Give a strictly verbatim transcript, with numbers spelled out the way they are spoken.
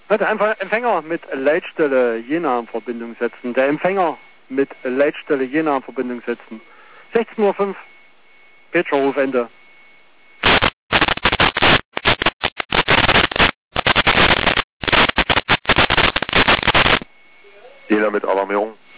Der Empfänger mit Leitstelle Jena in Verbindung setzen. Der Empfänger mit Leitstelle Jena in Verbindung setzen. sechzehn Uhr fünf. Pagerruf Ende. Jena mit Alarmierung.